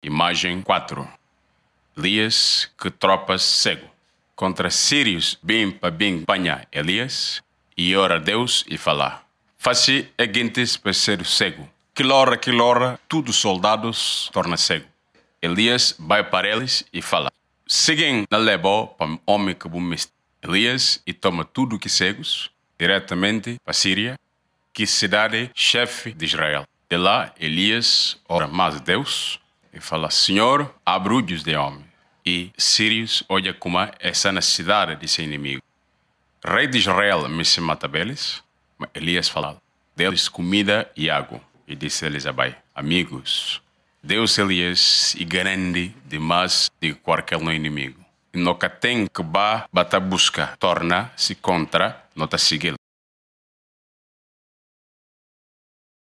Imagem 4. Elias que tropa cego. Contra sírios bem para bem panha Elias e ora a Deus e falar. Faci a gentes para ser cego. Quilora, tudo soldados torna cego. Elias vai para eles e fala. Seguem na leva para homem que bumiste. Elias e toma tudo que cegos diretamente para Síria, que cidade chefe de Israel. De lá, Elias ora mais a Deus e fala, Senhor, abre olhos de homem. E Sírios olha como essa necessidade de seu inimigo. Rei de Israel me se mata beles, mas Elias fala, deles comida e água. E disse eles abai, amigos, Deus Elias é grande demais de qualquer inimigo. E nunca tem que bater busca, torna-se contra, não está seguindo.